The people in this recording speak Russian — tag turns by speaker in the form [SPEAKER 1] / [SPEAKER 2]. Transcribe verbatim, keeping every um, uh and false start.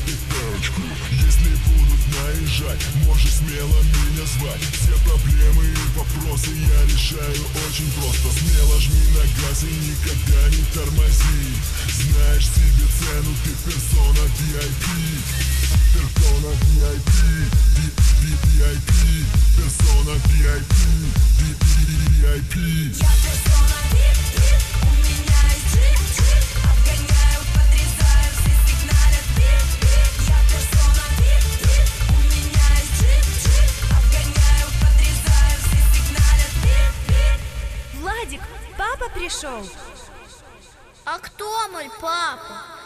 [SPEAKER 1] выпить парочку. Если будут наезжать, можешь смело меня звать. Все проблемы и вопросы я решаю очень просто. Смело жми на газ и никогда не тормози. Знаешь себе цену, ты персона ви ай пи. Персона ви ай пи, ви ай пи, персона ви ай пи, ви ай пи.
[SPEAKER 2] Я персона ви ай пи, у меня есть джип-джип. Обгоняю, подрезаю, все сигналят пип-пип. Я персона ви ай пи, у меня есть джип-джип. Обгоняю, подрезаю, все сигналят пип-пип.
[SPEAKER 3] Владик, папа пришел.
[SPEAKER 4] А кто мой папа?